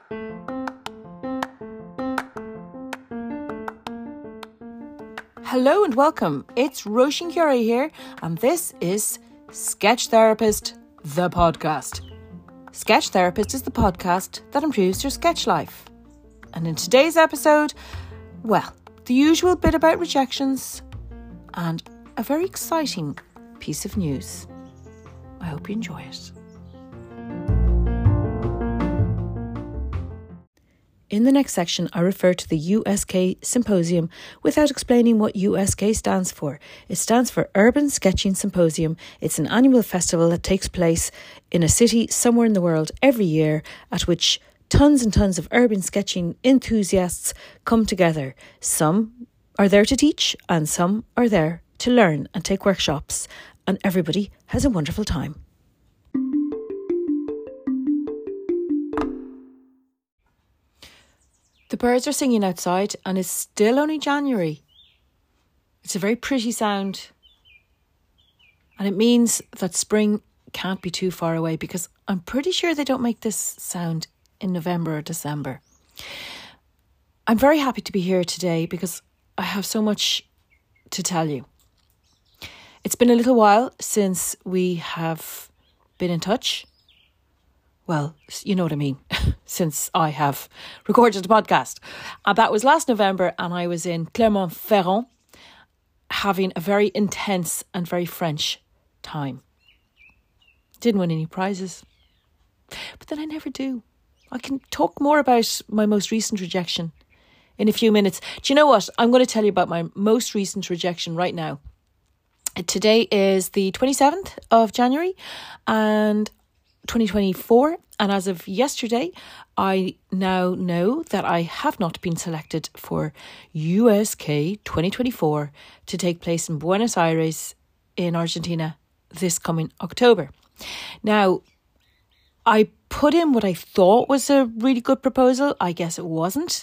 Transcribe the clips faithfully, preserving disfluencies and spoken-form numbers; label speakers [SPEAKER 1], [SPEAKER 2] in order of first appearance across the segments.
[SPEAKER 1] Hello and welcome. It's Roisin Curie here, and this is Sketch Therapist, the podcast. Sketch Therapist is the podcast that improves your sketch life. And in today's episode, well, the usual bit about rejections and a very exciting piece of news. I hope you enjoy it. In the next section, I refer to the U S K Symposium without explaining what U S K stands for. It stands for Urban Sketching Symposium. It's an annual festival that takes place in a city somewhere in the world every year, at which tons and tons of urban sketching enthusiasts come together. Some are there to teach and some are there to learn and take workshops, and everybody has a wonderful time. The birds are singing outside and it's still only January. It's a very pretty sound. And it means that spring can't be too far away, because I'm pretty sure they don't make this sound in November or December. I'm very happy to be here today because I have so much to tell you. It's been a little while since we have been in touch. Well, you know what I mean, since I have recorded a podcast. And that was last November, and I was in Clermont-Ferrand having a very intense and very French time. Didn't win any prizes, but then I never do. I can talk more about my most recent rejection in a few minutes. Do you know what? I'm going to tell you about my most recent rejection right now. Today is the twenty-seventh of January, and twenty twenty-four, and as of yesterday I now know that I have not been selected for U S K twenty twenty-four to take place in Buenos Aires in Argentina this coming October. Now, I put in what I thought was a really good proposal. I guess it wasn't.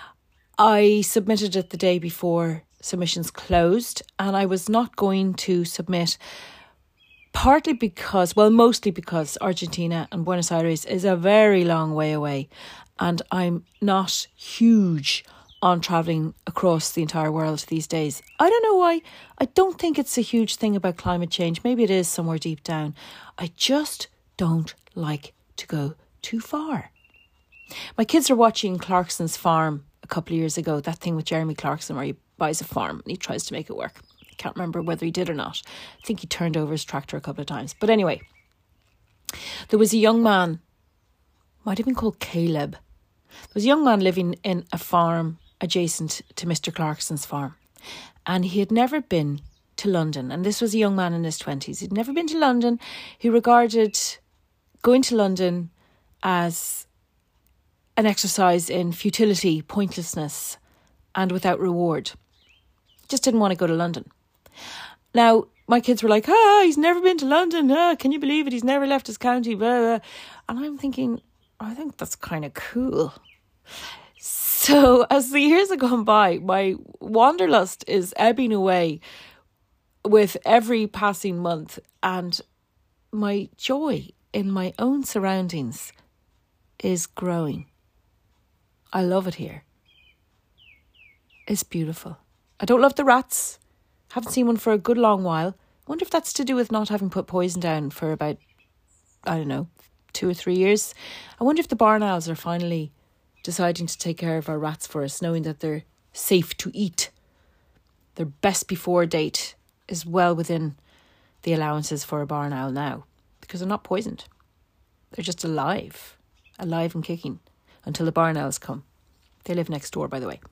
[SPEAKER 1] I submitted it the day before submissions closed, and I was not going to submit, partly because, well, mostly because Argentina and Buenos Aires is a very long way away, and I'm not huge on travelling across the entire world these days. I don't know why. I don't think it's a huge thing about climate change. Maybe it is somewhere deep down. I just don't like to go too far. My kids are watching Clarkson's Farm a couple of years ago, that thing with Jeremy Clarkson where he buys a farm and he tries to make it work. I can't remember whether he did or not. I think he turned over his tractor a couple of times. But anyway, there was a young man, might have been called Caleb. There was a young man living in a farm adjacent to Mister Clarkson's farm. And he had never been to London. And this was a young man in his twenties. He'd never been to London. He regarded going to London as an exercise in futility, pointlessness, and without reward. Just didn't want to go to London. Now, my kids were like, ah, he's never been to London. Ah, can you believe it? He's never left his county. Blah, blah. And I'm thinking, I think that's kind of cool. So as the years have gone by, my wanderlust is ebbing away with every passing month. And my joy in my own surroundings is growing. I love it here. It's beautiful. I don't love the rats. Haven't seen one for a good long while. I wonder if that's to do with not having put poison down for about, I don't know, two or three years. I wonder if the barn owls are finally deciding to take care of our rats for us, knowing that they're safe to eat. Their best before date is well within the allowances for a barn owl now, because they're not poisoned. They're just alive, alive and kicking until the barn owls come. They live next door, by the way.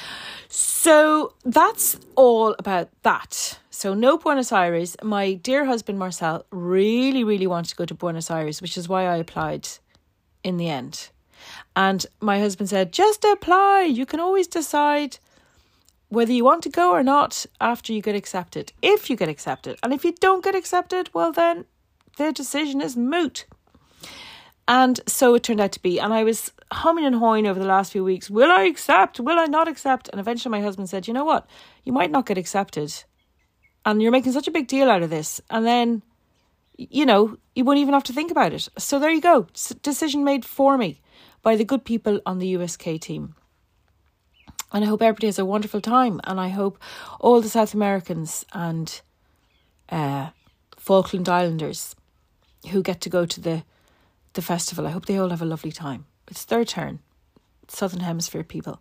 [SPEAKER 1] So that's all about that. So no Buenos Aires. My dear husband Marcel really, really wanted to go to Buenos Aires, which is why I applied in the end. And my husband said, just apply. You can always decide whether you want to go or not after you get accepted, if you get accepted. And if you don't get accepted, well then the decision is moot. And so it turned out to be. And I was humming and hawing over the last few weeks. Will I accept? Will I not accept? And eventually my husband said, you know what? You might not get accepted. And you're making such a big deal out of this. And then, you know, you won't even have to think about it. So there you go. S- decision made for me. by the good people on the U S K team. And I hope everybody has a wonderful time. And I hope all the South Americans and uh, Falkland Islanders who get to go to the, the festival, I hope they all have a lovely time. It's their turn. Southern Hemisphere people.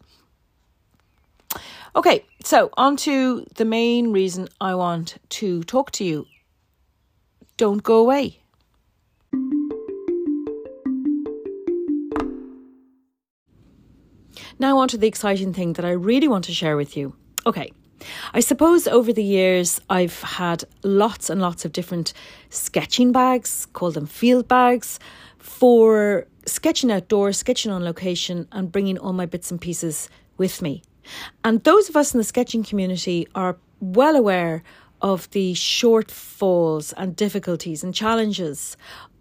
[SPEAKER 1] Okay, so on to the main reason I want to talk to you. Don't go away. Now on to the exciting thing that I really want to share with you. Okay, I suppose over the years I've had lots and lots of different sketching bags, call them field bags, for sketching outdoors, sketching on location and bringing all my bits and pieces with me. And those of us in the sketching community are well aware of the shortfalls and difficulties and challenges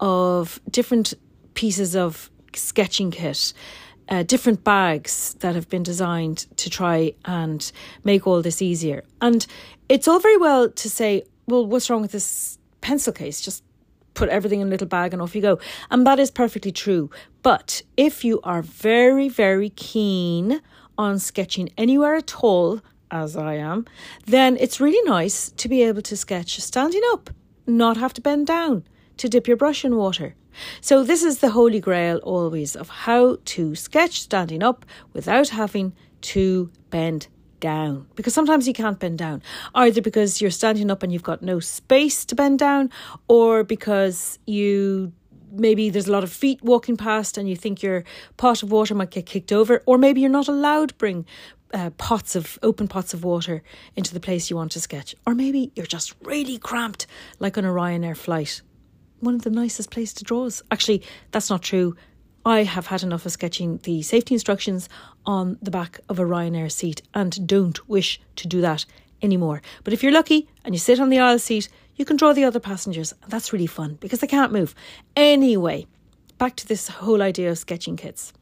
[SPEAKER 1] of different pieces of sketching kit, uh, different bags that have been designed to try and make all this easier. And it's all very well to say, well, what's wrong with this pencil case? Just put everything in a little bag and off you go. And that is perfectly true. But if you are very, very keen on sketching anywhere at all, as I am, then it's really nice to be able to sketch standing up, not have to bend down to dip your brush in water. So this is the holy grail always of how to sketch standing up without having to bend down. Because sometimes you can't bend down, either because you're standing up and you've got no space to bend down, or because you maybe there's a lot of feet walking past and you think your pot of water might get kicked over, or maybe you're not allowed to bring uh, pots of open pots of water into the place you want to sketch, or maybe you're just really cramped like on a Ryanair flight. One of the nicest places to draw is actually, that's not true. I have had enough of sketching the safety instructions on the back of a Ryanair seat and don't wish to do that anymore. But if you're lucky and you sit on the aisle seat, you can draw the other passengers. And that's really fun because they can't move. Anyway, back to this whole idea of sketching kits.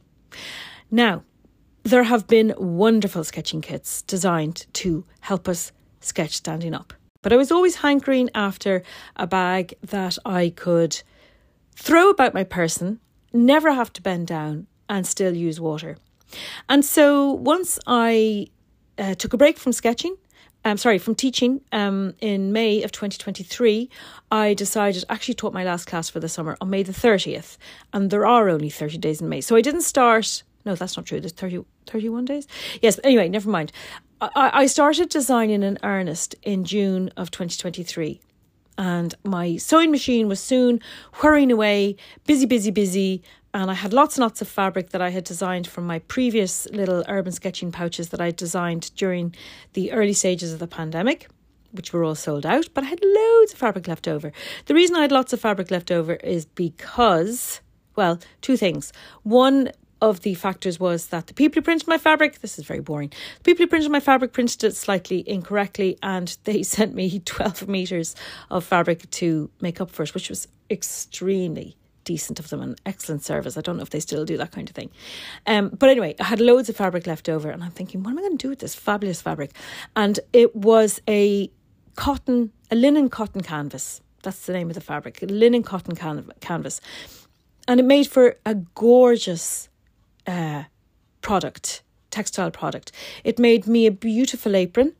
[SPEAKER 1] Now, there have been wonderful sketching kits designed to help us sketch standing up. But I was always hankering after a bag that I could throw about my person, never have to bend down and still use water. And so once I uh, took a break from sketching, I'm um, sorry, from teaching um, in May of twenty twenty-three, I decided, actually taught my last class for the summer on May the thirtieth. And there are only thirty days in May. So I didn't start, no, that's not true. There's thirty, thirty-one days. Yes, anyway, never mind. I, I started designing in earnest in June of twenty twenty-three. And my sewing machine was soon whirring away, busy, busy, busy. And I had lots and lots of fabric that I had designed from my previous little urban sketching pouches that I designed during the early stages of the pandemic, which were all sold out. But I had loads of fabric left over. The reason I had lots of fabric left over is because, well, two things. One of the factors was that the people who printed my fabric, this is very boring, the people who printed my fabric printed it slightly incorrectly and they sent me twelve metres of fabric to make up for it, which was extremely decent of them and excellent service. I don't know if they still do that kind of thing. Um, but anyway, I had loads of fabric left over and I'm thinking, what am I going to do with this fabulous fabric? And it was a cotton, a linen cotton canvas. That's the name of the fabric, a linen cotton can- canvas. And it made for a gorgeous uh, product, textile product. It made me a beautiful apron.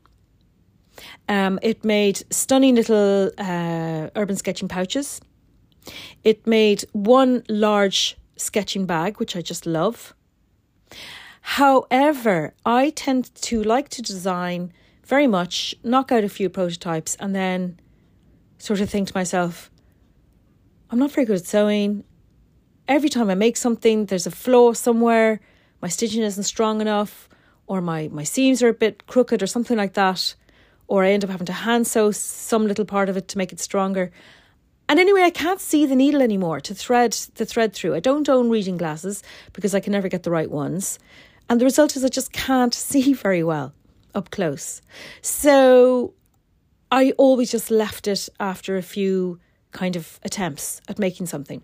[SPEAKER 1] Um, it made stunning little uh, urban sketching pouches. It made one large sketching bag, which I just love. However, I tend to like to design very much, knock out a few prototypes and then sort of think to myself, I'm not very good at sewing. Every time I make something, there's a flaw somewhere. My stitching isn't strong enough, or my, my seams are a bit crooked or something like that. Or I end up having to hand sew some little part of it to make it stronger. And anyway, I can't see the needle anymore to thread the thread through. I don't own reading glasses because I can never get the right ones. And the result is I just can't see very well up close. So I always just left it after a few kind of attempts at making something.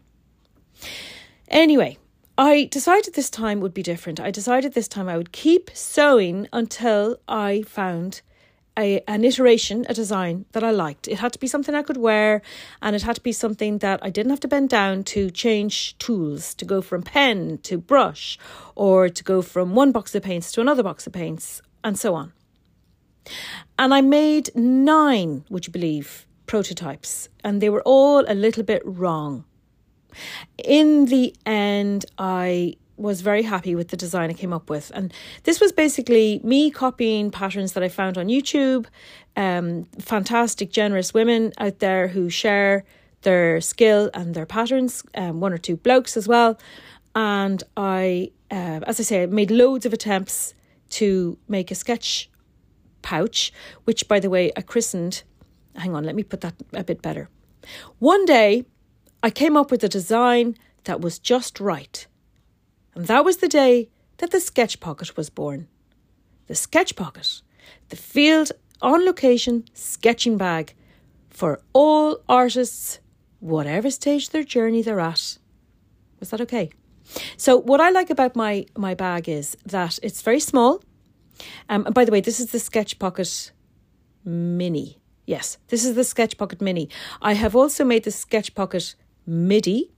[SPEAKER 1] Anyway, I decided this time would be different. I decided this time I would keep sewing until I found a, an iteration, a design that I liked. It had to be something I could wear, and it had to be something that I didn't have to bend down to change tools, to go from pen to brush, or to go from one box of paints to another box of paints, and so on. And I made nine, would you believe, prototypes, and they were all a little bit wrong. In the end, I was very happy with the design I came up with. And this was basically me copying patterns that I found on YouTube, um, fantastic, generous women out there who share their skill and their patterns, um, one or two blokes as well. And I, uh, as I say, I made loads of attempts to make a sketch pouch, which, by the way, I christened, hang on, let me put that a bit better. One day, I came up with a design that was just right. And that was the day that the Sketch Pocket was born. The Sketch Pocket, the field on location sketching bag for all artists, whatever stage their journey they're at. Was that okay? So what I like about my, my bag is that it's very small. Um, and by the way, this is the Sketch Pocket Mini. Yes, this is the Sketch Pocket Mini. I have also made the Sketch Pocket Midi.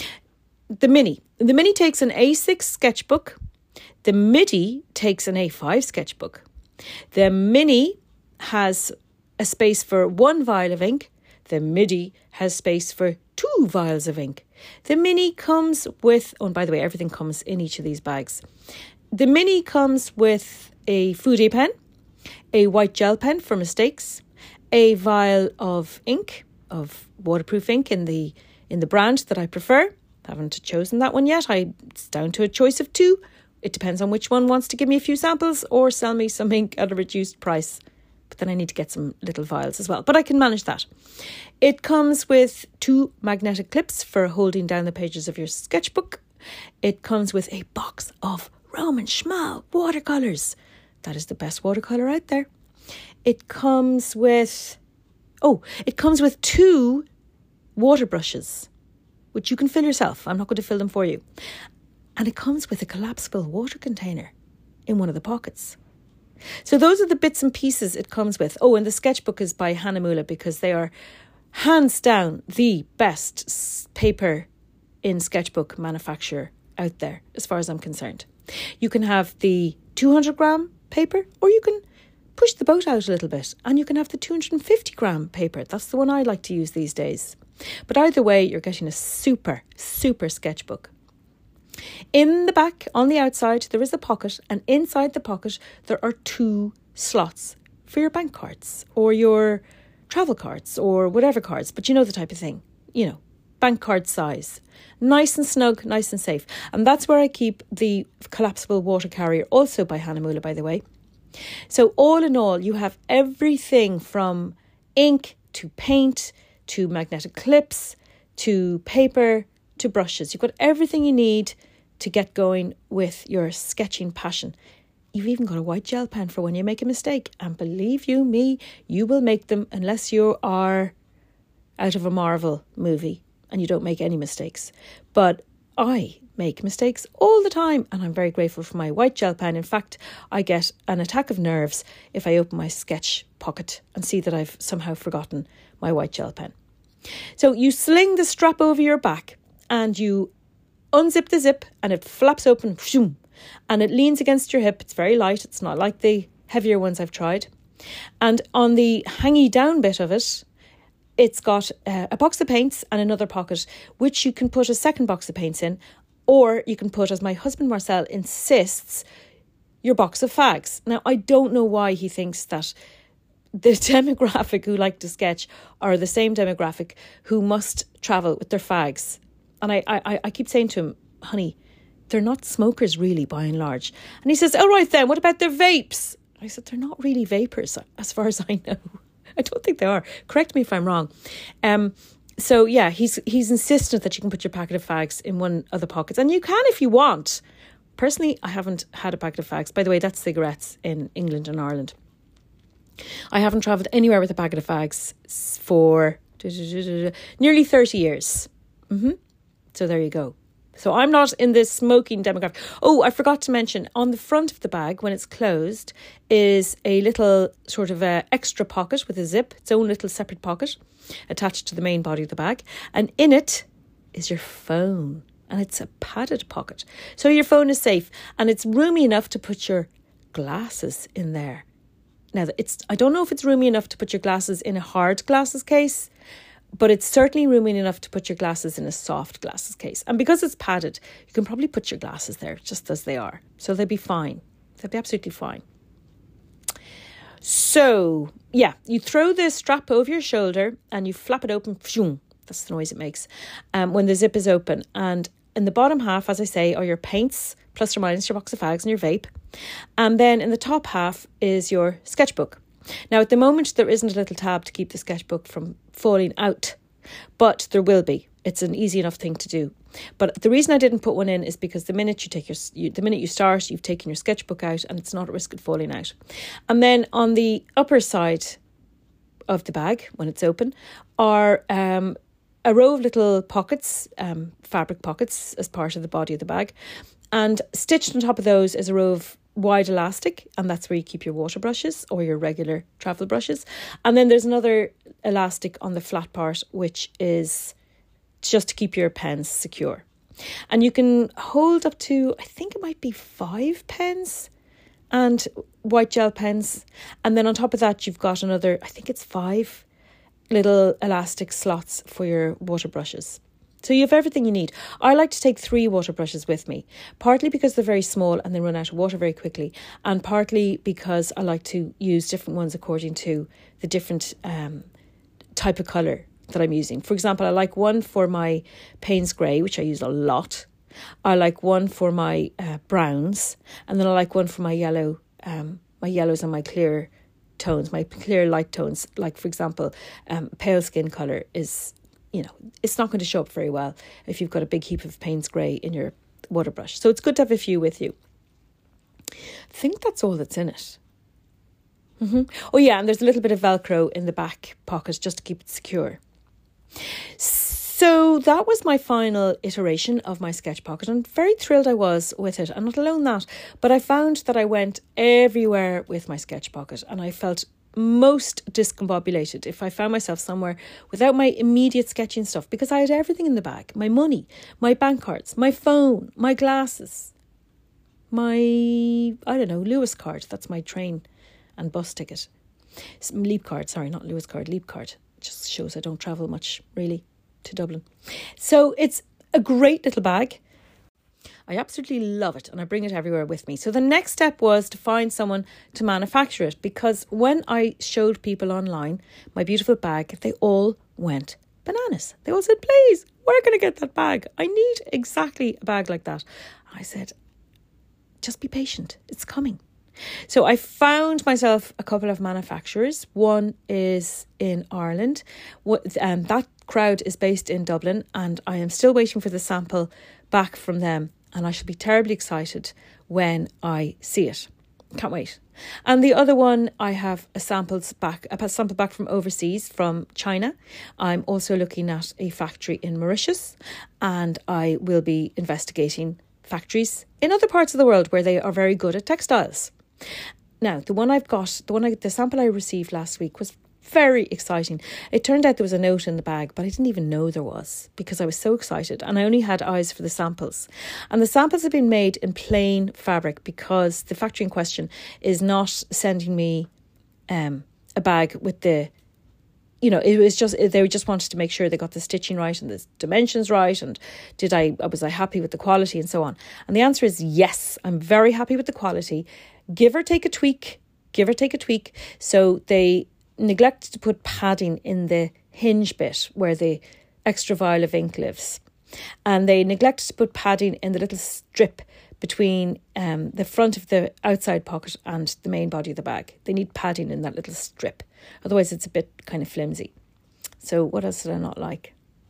[SPEAKER 1] The Mini. The Mini takes an A six sketchbook. The Midi takes an A five sketchbook. The Mini has a space for one vial of ink. The Midi has space for two vials of ink. The Mini comes with, oh, and by the way, everything comes in each of these bags. The Mini comes with a Fude pen, a white gel pen for mistakes, a vial of ink, of waterproof ink in the in the brand that I prefer. Haven't chosen that one yet. I, it's down to a choice of two. It depends on which one wants to give me a few samples or sell me some ink at a reduced price. But then I need to get some little vials as well. But I can manage that. It comes with two magnetic clips for holding down the pages of your sketchbook. It comes with a box of Roman Schmal watercolours. That is the best watercolour out there. It comes with, oh, it comes with two water brushes, which you can fill yourself. I'm not going to fill them for you. And it comes with a collapsible water container in one of the pockets. So those are the bits and pieces it comes with. Oh, and the sketchbook is by Hanamola because they are hands down the best paper in sketchbook manufacturer out there, as far as I'm concerned. You can have the two hundred gram paper, or you can push the boat out a little bit and you can have the two hundred fifty gram paper. That's the one I like to use these days. But either way, you're getting a super, super sketchbook. In the back, on the outside, there is a pocket, and inside the pocket, there are two slots for your bank cards or your travel cards or whatever cards, but you know the type of thing, you know, bank card size. Nice and snug, nice and safe. And that's where I keep the collapsible water carrier, also by Hanamola, by the way. So all in all, you have everything from ink to paint to magnetic clips, to paper, to brushes. You've got everything you need to get going with your sketching passion. You've even got a white gel pen for when you make a mistake. And believe you me, you will make them unless you are out of a Marvel movie and you don't make any mistakes. But I make mistakes all the time, and I'm very grateful for my white gel pen. In fact, I get an attack of nerves if I open my sketch pocket and see that I've somehow forgotten my white gel pen. So you sling the strap over your back and you unzip the zip and it flaps open, and it leans against your hip. It's very light. It's not like the heavier ones I've tried. And on the hangy down bit of it, it's got uh, a box of paints and another pocket, which you can put a second box of paints in, or you can put, as my husband Marcel insists, your box of fags. Now, I don't know why he thinks that the demographic who like to sketch are the same demographic who must travel with their fags. And I, I, I keep saying to him, honey, they're not smokers really, by and large. And he says, all right then, what about their vapes? I said, they're not really vapors, as far as I know. I don't think they are. Correct me if I'm wrong. Um, so yeah, he's he's insistent that you can put your packet of fags in one of the pockets. And you can if you want. Personally, I haven't had a packet of fags. By the way, that's cigarettes in England and Ireland. I haven't travelled anywhere with a packet of fags for nearly thirty years. Mm-hmm. So there you go. So I'm not in this smoking demographic. Oh, I forgot to mention, on the front of the bag, when it's closed, is a little sort of a extra pocket with a zip, its own little separate pocket attached to the main body of the bag. And in it is your phone. And it's a padded pocket. So your phone is safe. And it's roomy enough to put your glasses in there. Now, it's I don't know if it's roomy enough to put your glasses in a hard glasses case, but it's certainly roomy enough to put your glasses in a soft glasses case. And because it's padded, you can probably put your glasses there just as they are. So they'll be fine. They'll be absolutely fine. So, yeah, you throw the strap over your shoulder and you flap it open. Phew, that's the noise it makes um, when the zip is open. And in the bottom half, as I say, are your paints, plus or minus your box of fags and your vape. And then in the top half is your sketchbook. Now, at the moment, there isn't a little tab to keep the sketchbook from falling out, but there will be. It's an easy enough thing to do. But the reason I didn't put one in is because the minute you take your, you, the minute you start, you've taken your sketchbook out and it's not at risk of falling out. And then on the upper side of the bag, when it's open, are um, a row of little pockets, um, fabric pockets as part of the body of the bag. And stitched on top of those is a row of wide elastic, and that's where you keep your water brushes or your regular travel brushes. And then there's another elastic on the flat part, which is just to keep your pens secure. And you can hold up to, I think it might be five pens and white gel pens. And then on top of that, you've got another, I think it's five little elastic slots for your water brushes. So you have everything you need. I like to take three water brushes with me, partly because they're very small and they run out of water very quickly, and partly because I like to use different ones according to the different um, type of colour that I'm using. For example, I like one for my Payne's Grey, which I use a lot. I like one for my uh, browns, and then I like one for my yellow, um, my yellows and my clear tones, my clear light tones. Like, for example, um, pale skin colour is, you know, it's not going to show up very well if you've got a big heap of Payne's Grey in your water brush. So it's good to have a few with you. I think that's all that's in it. Mm-hmm. Oh yeah, and there's a little bit of Velcro in the back pocket just to keep it secure. So that was my final iteration of my sketch pocket, and very thrilled I was with it. And not alone that, but I found that I went everywhere with my sketch pocket, and I felt most discombobulated if I found myself somewhere without my immediate sketching stuff, because I had everything in the bag: my money, my bank cards, my phone, my glasses, my, I don't know, Lewis card. That's my train and bus ticket. Leap card, sorry, not Lewis card, Leap card. Just shows I don't travel much, really, to Dublin. So it's a great little bag. I absolutely love it, and I bring it everywhere with me. So the next step was to find someone to manufacture it, because when I showed people online my beautiful bag, they all went bananas. They all said, please, where can I get that bag? I need exactly a bag like that. I said, just be patient. It's coming. So I found myself a couple of manufacturers. One is in Ireland. Um, that crowd is based in Dublin, and I am still waiting for the sample back from them. And I shall be terribly excited when I see it. Can't wait. And the other one, I have a samples back, a sample back from overseas, from China. I'm also looking at a factory in Mauritius, and I will be investigating factories in other parts of the world where they are very good at textiles. Now, the one I've got, the one I, the sample I received last week was very exciting. It turned out there was a note in the bag, but I didn't even know there was, because I was so excited, and I only had eyes for the samples. And the samples have been made in plain fabric, because the factory in question is not sending me um, a bag with the, you know, it was just, they just wanted to make sure they got the stitching right and the dimensions right, and did I, was I happy with the quality and so on. And the answer is yes, I'm very happy with the quality. Give or take a tweak, give or take a tweak. So they neglected to put padding in the hinge bit where the extra vial of ink lives. And they neglected to put padding in the little strip between um, the front of the outside pocket and the main body of the bag. They need padding in that little strip. Otherwise it's a bit kind of flimsy. So what else did I not like?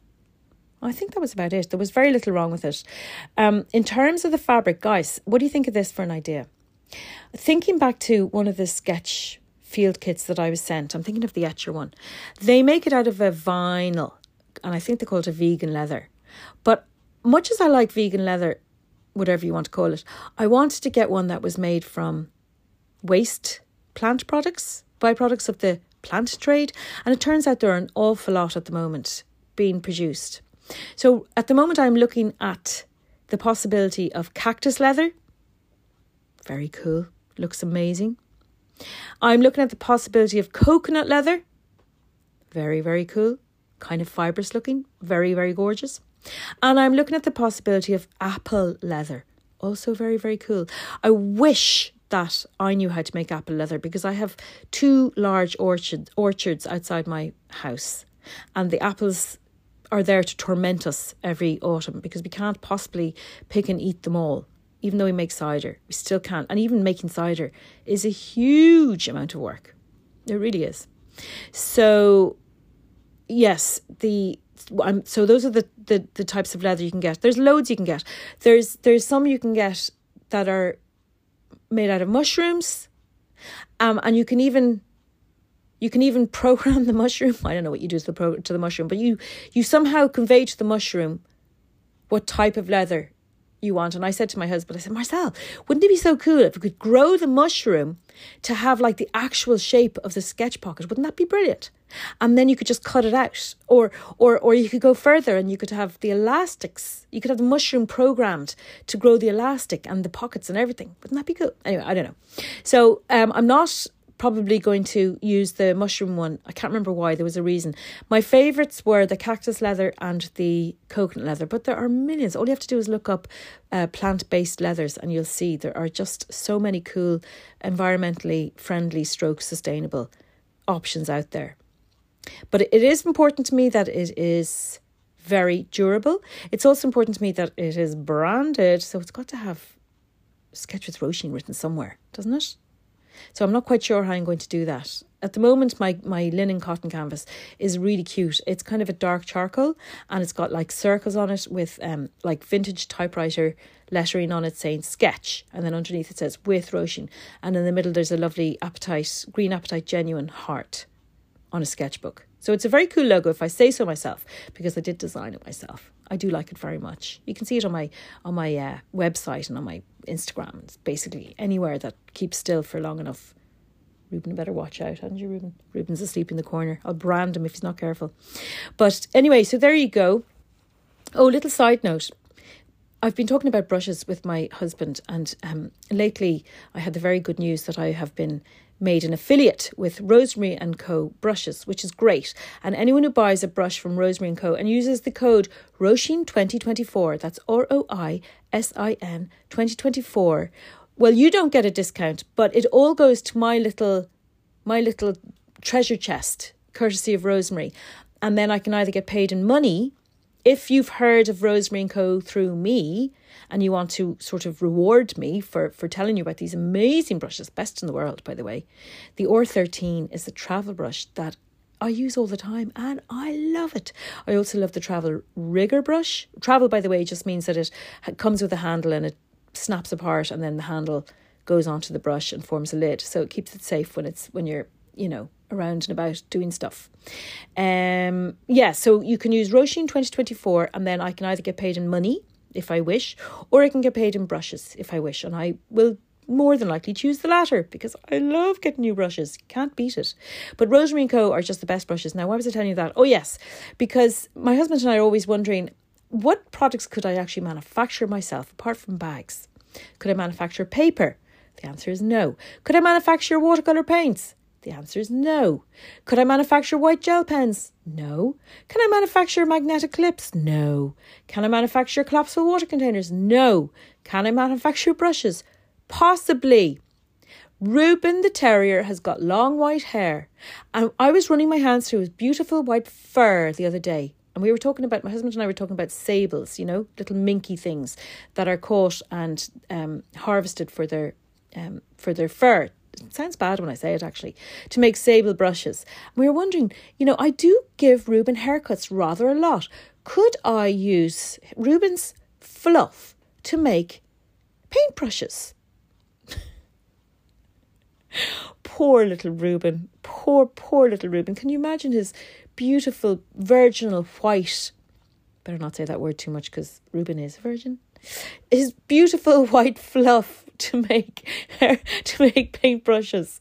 [SPEAKER 1] I think that was about it. There was very little wrong with it. Um, in terms of the fabric, guys, what do you think of this for an idea? Thinking back to one of the sketch field kits that I was sent, I'm thinking of the Etcher one. They make it out of a vinyl, and I think they call it a vegan leather. But much as I like vegan leather, whatever you want to call it, I wanted to get one that was made from waste plant products, byproducts of the plant trade. And it turns out there are an awful lot at the moment being produced. So at the moment I'm looking at the possibility of cactus leather. Very cool. Looks amazing. I'm looking at the possibility of coconut leather. Very, very cool. Kind of fibrous looking. Very, very gorgeous. And I'm looking at the possibility of apple leather. Also very, very cool. I wish that I knew how to make apple leather, because I have two large orchard, orchards outside my house. And the apples are there to torment us every autumn, because we can't possibly pick and eat them all. Even though we make cider, we still can't. And even making cider is a huge amount of work. It really is. So, yes, the um, so those are the, the, the types of leather you can get. There's loads you can get. There's there's some you can get that are made out of mushrooms, um, and you can even you can even program the mushroom. I don't know what you do to the pro, to the mushroom, but you you somehow convey to the mushroom what type of leather you want. And I said to my husband, I said, Marcel, wouldn't it be so cool if we could grow the mushroom to have like the actual shape of the sketch pocket? Wouldn't that be brilliant? And then you could just cut it out. Or or or you could go further and you could have the elastics. You could have the mushroom programmed to grow the elastic and the pockets and everything. Wouldn't that be cool? Anyway, I don't know. So um, I'm not probably going to use the mushroom one. I can't remember why. There was a reason. My favourites were the cactus leather and the coconut leather, but there are millions. All you have to do is look up uh, plant-based leathers and you'll see there are just so many cool, environmentally friendly stroke sustainable options out there. But it is important to me that it is very durable. It's also important to me that it is branded, so it's got to have Sketch with Roisin written somewhere, doesn't it? So I'm not quite sure how I'm going to do that. At the moment, my, my linen cotton canvas is really cute. It's kind of a dark charcoal and it's got like circles on it with um like vintage typewriter lettering on it saying sketch. And then underneath it says with Roisin. And in the middle, there's a lovely Appetite, green Appetite Genuine heart on a sketchbook. So it's a very cool logo if I say so myself, because I did design it myself. I do like it very much. You can see it on my on my uh, website and on my Instagram. It's basically anywhere that keeps still for long enough. Ruben better watch out, hadn't you, Ruben? Ruben's asleep in the corner. I'll brand him if he's not careful. But anyway, so there you go. Oh, little side note. I've been talking about brushes with my husband, and um, lately I had the very good news that I have been made an affiliate with Rosemary and Co brushes, which is great. And anyone who buys a brush from Rosemary and Co and uses the code Roisin twenty twenty-four, that's R O I S I N twenty twenty-four, well, you don't get a discount, but it all goes to my little my little treasure chest, courtesy of Rosemary. And then I can either get paid in money if you've heard of Rosemary and Co through me and you want to sort of reward me for, for telling you about these amazing brushes, best in the world, by the way. The R thirteen is a travel brush that I use all the time and I love it. I also love the Travel Rigger brush. Travel, by the way, just means that it comes with a handle and it snaps apart and then the handle goes onto the brush and forms a lid. So it keeps it safe when it's when you're, you know, around and about doing stuff. Um, yeah, so you can use Roisin twenty twenty-four and then I can either get paid in money if I wish, or I can get paid in brushes if I wish. And I will more than likely choose the latter because I love getting new brushes. Can't beat it. But Rosemary and Co are just the best brushes. Now, why was I telling you that? Oh, yes, because my husband and I are always wondering, what products could I actually manufacture myself apart from bags? Could I manufacture paper? The answer is no. Could I manufacture watercolour paints? The answer is no. Could I manufacture white gel pens? No. Can I manufacture magnetic clips? No. Can I manufacture collapsible water containers? No. Can I manufacture brushes? Possibly. Reuben the terrier has got long white hair, and I was running my hands through his beautiful white fur the other day, and we were talking about, my husband and I were talking about sables, you know, little minky things that are caught and um, harvested for their um, for their fur. It sounds bad when I say it, actually, to make sable brushes. And we were wondering, you know, I do give Reuben haircuts rather a lot. Could I use Reuben's fluff to make paintbrushes? Poor little Reuben. Poor, poor little Reuben. Can you imagine his beautiful virginal white better not say that word too much because Ruben is a virgin. His beautiful white fluff to make to make paintbrushes.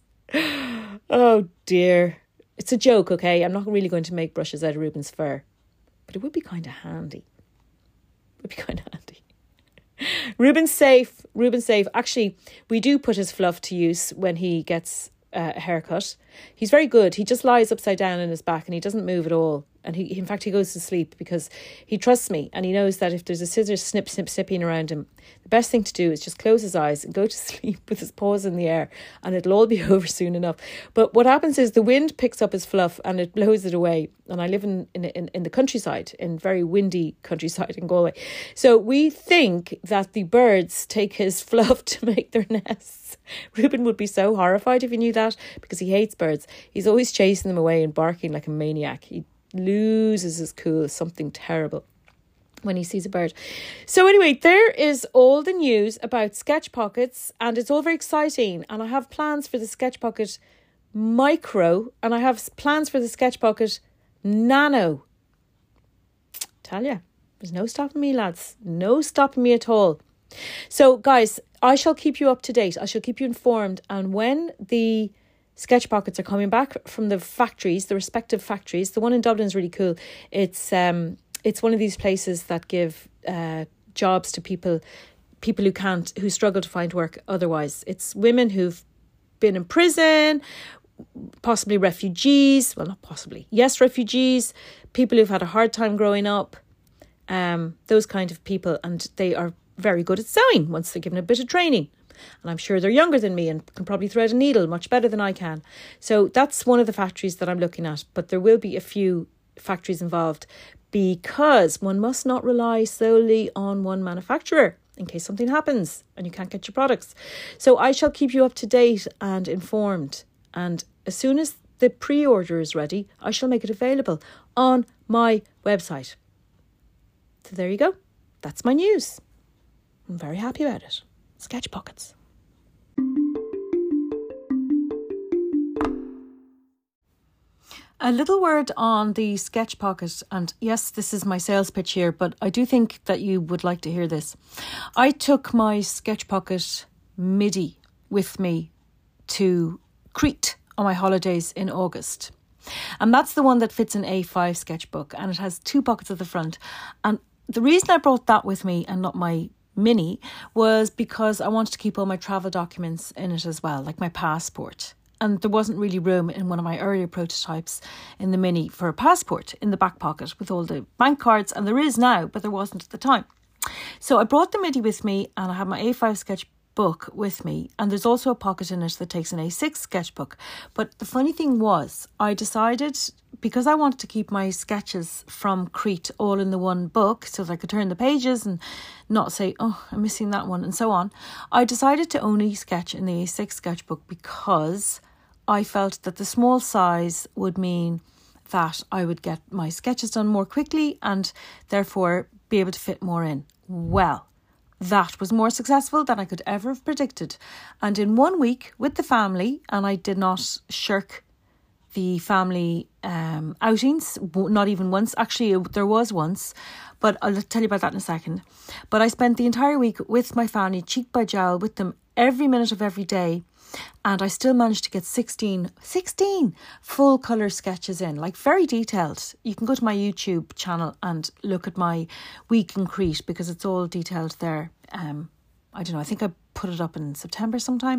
[SPEAKER 1] Oh dear. It's a joke, okay? I'm not really going to make brushes out of Ruben's fur. But it would be kind of handy. It would be kind of handy. Ruben's safe. Ruben's safe. Actually, we do put his fluff to use when he gets uh, a haircut. He's very good. He just lies upside down on his back and he doesn't move at all. And he, in fact, he goes to sleep because he trusts me. And he knows that if there's a scissors snip, snip, snipping around him, the best thing to do is just close his eyes and go to sleep with his paws in the air. And it'll all be over soon enough. But what happens is the wind picks up his fluff and it blows it away. And I live in, in, in, in the countryside, in very windy countryside in Galway. So we think that the birds take his fluff to make their nests. Ruben would be so horrified if he knew that because he hates birds. He's always chasing them away and barking like a maniac. He loses his cool, something terrible when he sees a bird. So anyway, there is all the news about Sketch Pockets and it's all very exciting. And I have plans for the Sketch Pocket Micro and I have plans for the Sketch Pocket Nano. Tell ya, there's no stopping me, lads. No stopping me at all. So guys, I shall keep you up to date. I shall keep you informed. And when the Sketch Pockets are coming back from the factories, the respective factories. The one in Dublin is really cool. It's um, it's one of these places that give uh, jobs to people, people who can't, who struggle to find work otherwise. It's women who've been in prison, possibly refugees. Well, not possibly. Yes, refugees. People who've had a hard time growing up. Um, those kind of people, and they are very good at sewing once they're given a bit of training. And I'm sure they're younger than me and can probably thread a needle much better than I can. So that's one of the factories that I'm looking at. But there will be a few factories involved because one must not rely solely on one manufacturer in case something happens and you can't get your products. So I shall keep you up to date and informed. And as soon as the pre-order is ready, I shall make it available on my website. So there you go. That's my news. I'm very happy about it. Sketch Pockets. A little word on the Sketch Pocket, and yes, this is my sales pitch here, but I do think that you would like to hear this. I took my Sketch Pocket MIDI with me to Crete on my holidays in August. And that's the one that fits an A five sketchbook, and it has two pockets at the front. And the reason I brought that with me and not my Mini was because I wanted to keep all my travel documents in it as well, like my passport. And there wasn't really room in one of my earlier prototypes in the Mini for a passport in the back pocket with all the bank cards, and there is now, but there wasn't at the time. So I brought the MIDI with me and I have my A five sketchbook with me, and there's also a pocket in it that takes an A six sketchbook. But the funny thing was, I decided, because I wanted to keep my sketches from Crete all in the one book so that I could turn the pages and not say, oh, I'm missing that one and so on, I decided to only sketch in the A six sketchbook because I felt that the small size would mean that I would get my sketches done more quickly and therefore be able to fit more in. Well, that was more successful than I could ever have predicted. And in one week with the family, and I did not shirk the family um, outings, not even once. Actually, there was once, but I'll tell you about that in a second. But I spent the entire week with my family, cheek by jowl, with them every minute of every day. And I still managed to get sixteen, sixteen full colour sketches in, like very detailed. You can go to my YouTube channel and look at my week in Crete because it's all detailed there. Um, I don't know, I think I put it up in September sometime.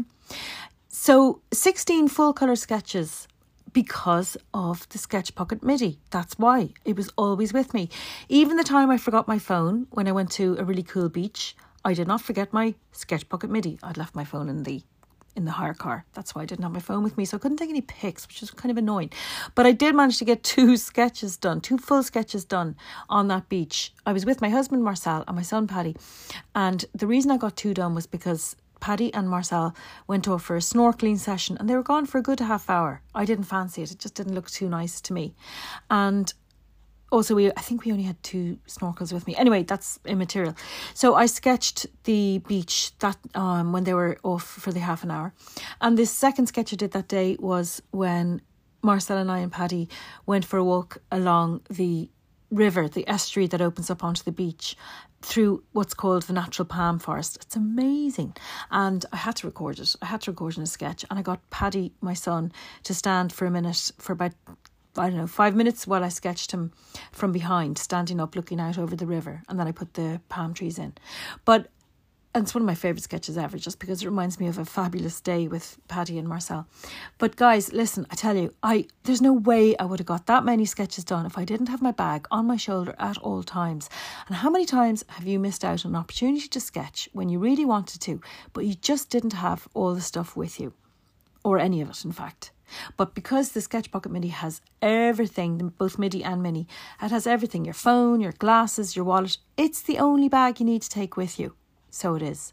[SPEAKER 1] So sixteen full colour sketches because of the Sketch Pocket MIDI. That's why it was always with me. Even the time I forgot my phone when I went to a really cool beach, I did not forget my Sketch Pocket MIDI. I'd left my phone in the in the hire car. That's why I didn't have my phone with me. So I couldn't take any pics, which was kind of annoying. But I did manage to get two sketches done, two full sketches done on that beach. I was with my husband, Marcel, and my son, Paddy. And the reason I got two done was because Paddy and Marcel went off for a snorkeling session and they were gone for a good half hour. I didn't fancy it. It just didn't look too nice to me. And also, we I think we only had two snorkels with me. Anyway, that's immaterial. So I sketched the beach that um when they were off for the half an hour. And the second sketch I did that day was when Marcel and I and Paddy went for a walk along the river, the estuary that opens up onto the beach through what's called the natural palm forest. It's amazing. And I had to record it. I had to record in a sketch. And I got Paddy, my son, to stand for a minute, for about, I don't know, five minutes while I sketched him from behind, standing up, looking out over the river. And then I put the palm trees in. But And it's one of my favourite sketches ever, just because it reminds me of a fabulous day with Paddy and Marcel. But guys, listen, I tell you, I there's no way I would have got that many sketches done if I didn't have my bag on my shoulder at all times. And how many times have you missed out on an opportunity to sketch when you really wanted to, but you just didn't have all the stuff with you? Or any of it, in fact. But because the Sketch Pocket Mini has everything, both MIDI and Mini, it has everything, your phone, your glasses, your wallet, it's the only bag you need to take with you. So it is.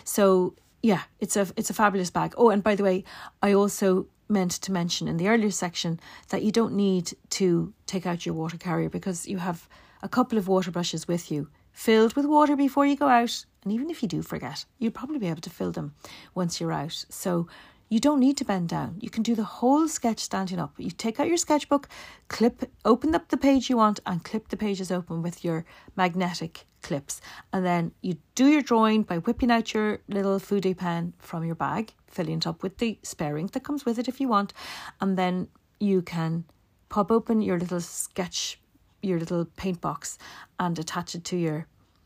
[SPEAKER 1] So yeah, it's a it's a fabulous bag. Oh, and by the way, I also meant to mention in the earlier section that you don't need to take out your water carrier, because you have a couple of water brushes with you, filled with water before you go out. And even if you do forget, you'll probably be able to fill them once you're out. So you don't need to bend down. You can do the whole sketch standing up. You take out your sketchbook, clip, open up the page you want and clip the pages open with your magnetic clips. And then you do your drawing by whipping out your little foodie pen from your bag, filling it up with the spare ink that comes with it if you want. And then you can pop open your little sketch, your little paint box, and attach it to your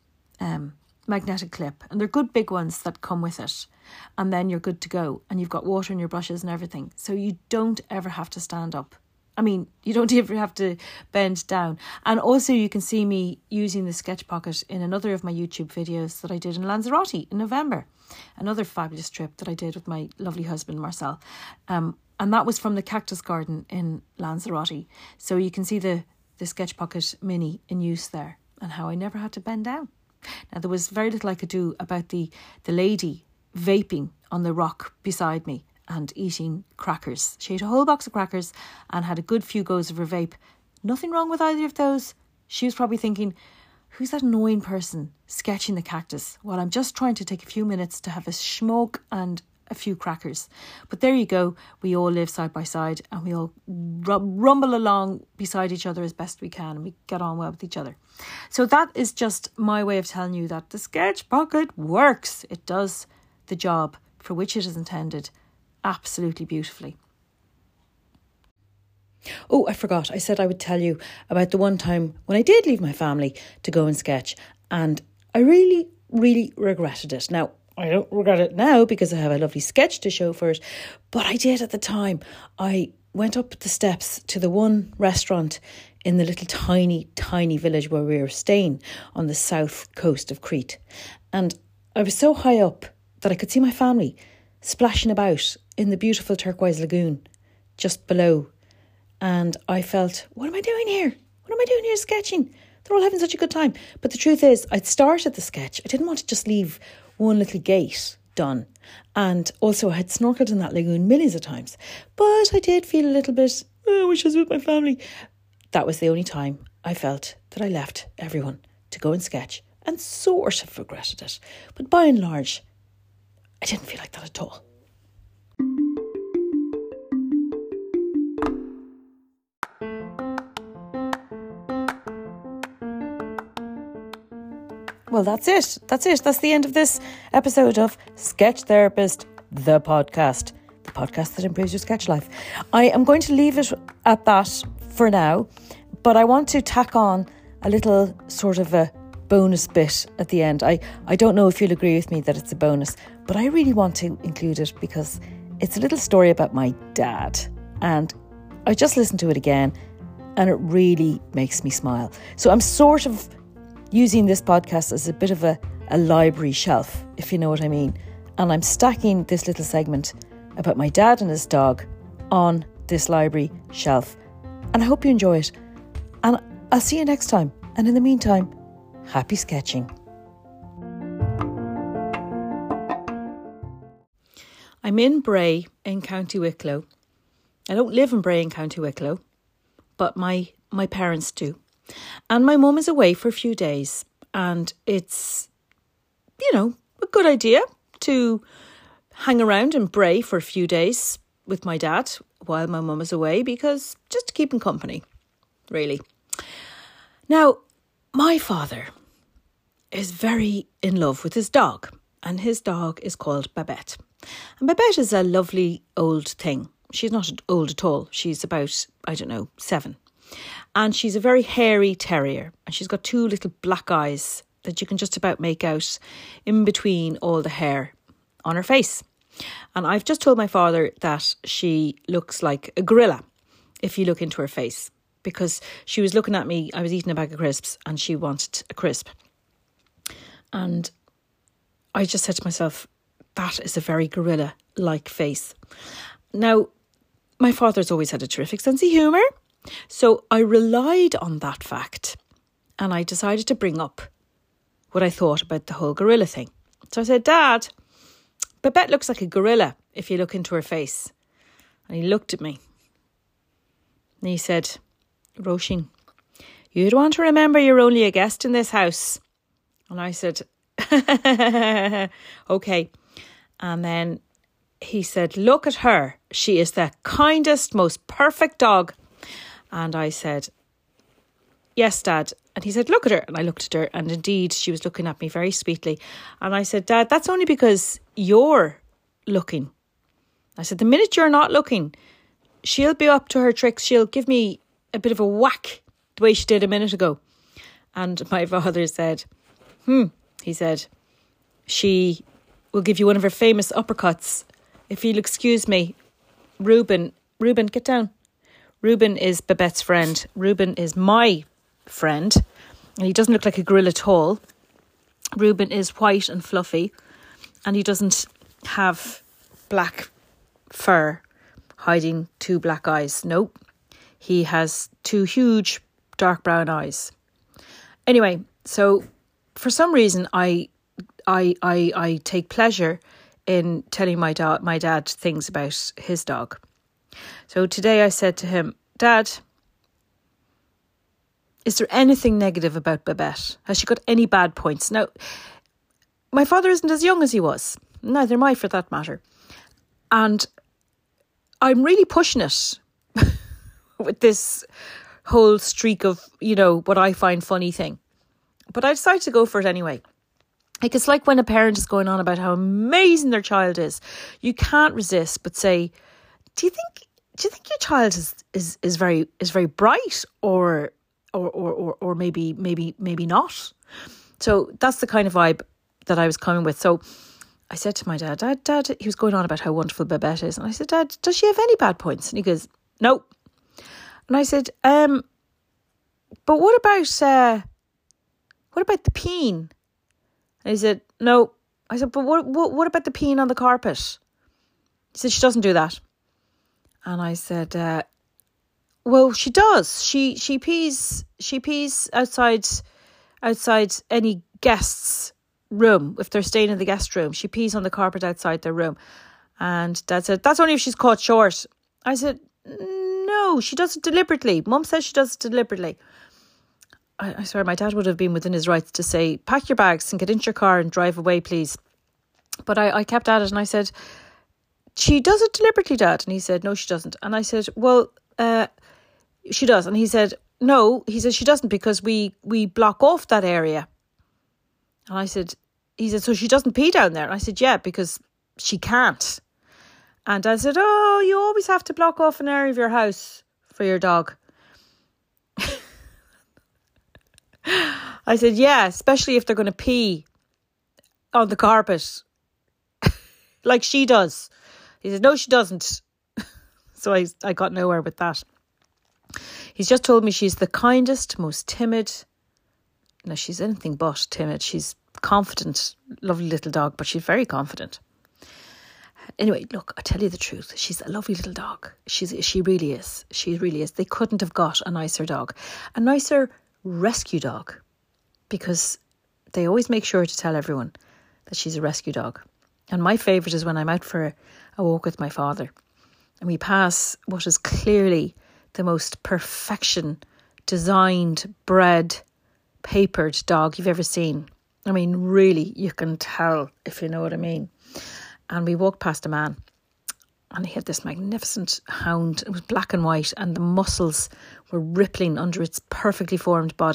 [SPEAKER 1] um magnetic clip. And they're good big ones that come with it. And then you're good to go. And you've got water in your brushes and everything. So you don't ever have to stand up. I mean, you don't ever have to bend down. And also you can see me using the Sketch Pocket in another of my YouTube videos that I did in Lanzarote in November. Another fabulous trip that I did with my lovely husband, Marcel. Um, and that was from the Cactus Garden in Lanzarote. So you can see the, the Sketch Pocket Mini in use there and how I never had to bend down. Now, there was very little I could do about the, the lady vaping on the rock beside me and eating crackers. She ate a whole box of crackers and had a good few goes of her vape. Nothing wrong with either of those. She was probably thinking, who's that annoying person sketching the cactus while I'm just trying to take a few minutes to have a smoke and a few crackers. But there you go. We all live side by side and we all rumble along beside each other as best we can, and we get on well with each other. So that is just my way of telling you that the Sketch Pocket works. It does the job for which it is intended absolutely beautifully. Oh, I forgot. I said I would tell you about the one time when I did leave my family to go and sketch, and I really, really regretted it. Now, I don't regret it now because I have a lovely sketch to show for it, but I did at the time. I went up the steps to the one restaurant in the little tiny, tiny village where we were staying on the south coast of Crete. And I was so high up that I could see my family splashing about in the beautiful turquoise lagoon just below. And I felt, what am I doing here? What am I doing here sketching? They're all having such a good time. But the truth is, I'd started the sketch. I didn't want to just leave one little gate done. And also I had snorkeled in that lagoon millions of times. But I did feel a little bit, oh, I wish I was with my family. That was the only time I felt that I left everyone to go and sketch, and sort of regretted it. But by and large, I didn't feel like that at all. Well, that's it. That's it. That's the end of this episode of Sketch Therapist, the podcast. The podcast that improves your sketch life. I am going to leave it at that for now, but I want to tack on a little sort of a bonus bit at the end. I, I don't know if you'll agree with me that it's a bonus, but I really want to include it because it's a little story about my dad. And I just listened to it again and it really makes me smile. So I'm sort of using this podcast as a bit of a, a library shelf, if you know what I mean. And I'm stacking this little segment about my dad and his dog on this library shelf. And I hope you enjoy it. And I'll see you next time. And in the meantime, happy sketching. I'm in Bray in County Wicklow. I don't live in Bray in County Wicklow, but my, my parents do. And my mum is away for a few days, and it's, you know, a good idea to hang around in Bray for a few days with my dad while my mum is away, because just to keep him company, really. Now, my father is very in love with his dog, and his dog is called Babette. And Babette is a lovely old thing. She's not old at all. She's about, I don't know, seven. And she's a very hairy terrier. And she's got two little black eyes that you can just about make out in between all the hair on her face. And I've just told my father that she looks like a gorilla if you look into her face. Because she was looking at me, I was eating a bag of crisps and she wanted a crisp. And I just said to myself, that is a very gorilla-like face. Now, my father's always had a terrific sense of humour. So I relied on that fact. And I decided to bring up what I thought about the whole gorilla thing. So I said, Dad, Babette looks like a gorilla if you look into her face. And he looked at me. And he said, Roisin, you'd want to remember you're only a guest in this house. And I said, okay. And then he said, look at her. She is the kindest, most perfect dog. And I said, yes, Dad. And he said, look at her. And I looked at her. And indeed, she was looking at me very sweetly. And I said, Dad, that's only because you're looking. I said, the minute you're not looking, she'll be up to her tricks. She'll give me a bit of a whack the way she did a minute ago. And my father said, hmm, he said, she will give you one of her famous uppercuts. If you'll excuse me, Reuben, Reuben, get down. Reuben is Babette's friend. Reuben is my friend. And he doesn't look like a gorilla at all. Reuben is white and fluffy. And he doesn't have black fur hiding two black eyes. Nope. He has two huge dark brown eyes. Anyway, so for some reason, I, I, I, I take pleasure in telling my dad, my dad things about his dog. So today I said to him, Dad, is there anything negative about Babette? Has she got any bad points? Now, my father isn't as young as he was. Neither am I, for that matter. And I'm really pushing it with this whole streak of, you know, what I find funny thing. But I decided to go for it anyway. Like, it's like when a parent is going on about how amazing their child is. You can't resist but say, do you think do you think your child is is, is very is very bright or or, or or or maybe maybe maybe not? So that's the kind of vibe that I was coming with. So I said to my dad, Dad, Dad, he was going on about how wonderful Babette is. And I said, Dad, does she have any bad points? And he goes, no. And I said, um, but what about, uh, what about the peen? And he said, no. I said, but what, what, what about the peen on the carpet? He said, she doesn't do that. And I said, uh, well, she does. She, she pees, she pees outside, outside any guests' room. If they're staying in the guest room, she pees on the carpet outside their room. And Dad said, that's only if she's caught short. I said, no, she does it deliberately. Mum says she does it deliberately. I, I swear my dad would have been within his rights to say, pack your bags and get into your car and drive away, please. But I, I kept at it and I said, she does it deliberately, Dad. And he said, no, she doesn't. And I said, well, uh, she does. And he said, no, he said, she doesn't because we, we block off that area. And I said, he said, so she doesn't pee down there? And I said, yeah, because she can't. And I said, oh, you always have to block off an area of your house for your dog. I said, yeah, especially if they're going to pee on the carpet like she does. He said, no, she doesn't. So I, I got nowhere with that. He's just told me she's the kindest, most timid. No, she's anything but timid. She's confident, lovely little dog, but she's very confident. Anyway, look, I tell you the truth. She's a lovely little dog. She's she really is. She really is. They couldn't have got a nicer dog. A nicer rescue dog. Because they always make sure to tell everyone that she's a rescue dog. And my favourite is when I'm out for a, a walk with my father. And we pass what is clearly the most perfection, designed, bred, papered dog you've ever seen. I mean, really, you can tell, if you know what I mean. And we walked past a man and he had this magnificent hound. It was black and white and the muscles were rippling under its perfectly formed body.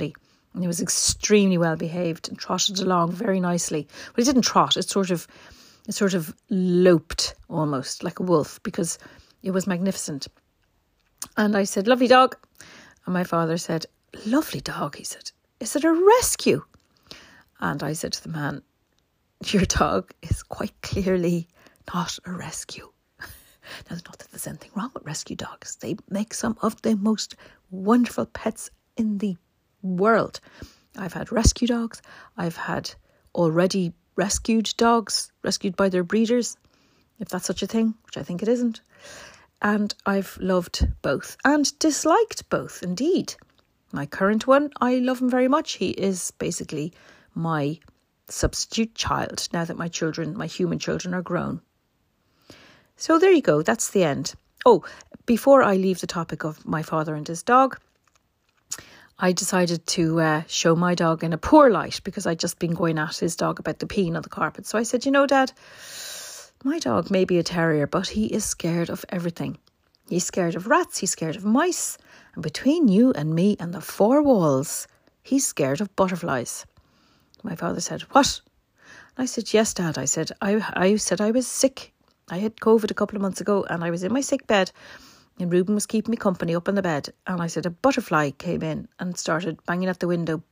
[SPEAKER 1] And he was extremely well behaved and trotted along very nicely. Well, he didn't trot. It sort of, it sort of loped almost like a wolf because it was magnificent. And I said, lovely dog. And my father said, lovely dog. He said, is it a rescue? And I said to the man, your dog is quite clearly not a rescue. Now, not that there's anything wrong with rescue dogs. They make some of the most wonderful pets in the world. I've had rescue dogs. I've had already rescued dogs, rescued by their breeders, if that's such a thing, which I think it isn't. And I've loved both and disliked both, indeed. My current one, I love him very much. He is basically my substitute child now that my children, my human children, are grown. So there you go. That's the end. Oh, before I leave the topic of my father and his dog, I decided to uh, show my dog in a poor light because I'd just been going at his dog about the peeing on the carpet. So I said, you know, Dad, my dog may be a terrier, but he is scared of everything. He's scared of rats. He's scared of mice. And between you and me and the four walls, he's scared of butterflies. My father said, what? And I said, yes, Dad. I said, I, I said I was sick. I had COVID a couple of months ago and I was in my sick bed and Reuben was keeping me company up on the bed. And I said, a butterfly came in and started banging at the window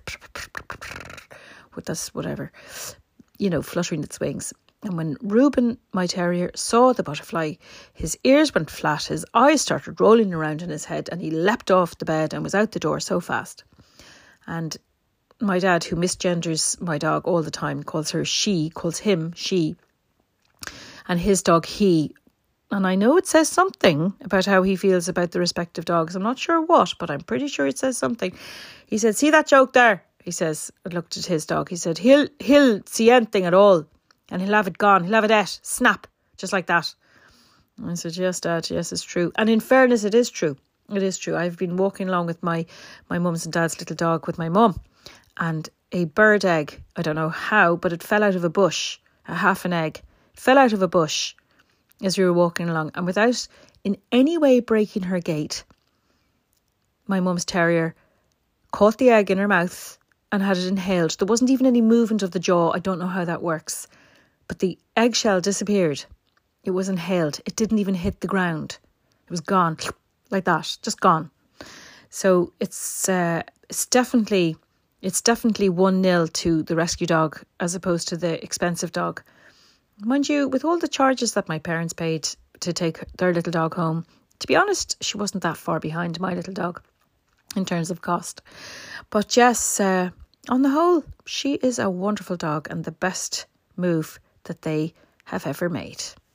[SPEAKER 1] with this, whatever, you know, fluttering its wings. And when Reuben, my terrier, saw the butterfly, his ears went flat, his eyes started rolling around in his head and he leapt off the bed and was out the door so fast. And my dad, who misgenders my dog all the time, calls her she, calls him she, and his dog he. And I know it says something about how he feels about the respective dogs. I'm not sure what, but I'm pretty sure it says something. He said, see that joke there? He says, I looked at his dog. He said, he'll, he'll see anything at all. And he'll have it gone. He'll have it at, snap, just like that. And I said, yes, Dad, yes, it's true. And in fairness, it is true. It is true. I've been walking along with my, my mum's and dad's little dog with my mum. And a bird egg, I don't know how, but it fell out of a bush, a half an egg. It fell out of a bush as we were walking along. And without in any way breaking her gait, my mum's terrier caught the egg in her mouth and had it inhaled. There wasn't even any movement of the jaw. I don't know how that works. But the eggshell disappeared. It was inhaled. It didn't even hit the ground. It was gone, like that, just gone. So it's uh, it's definitely it's definitely one nil to the rescue dog as opposed to the expensive dog. Mind you, with all the charges that my parents paid to take their little dog home, to be honest, she wasn't that far behind my little dog in terms of cost. But yes, uh, on the whole, she is a wonderful dog and the best move that they have ever made.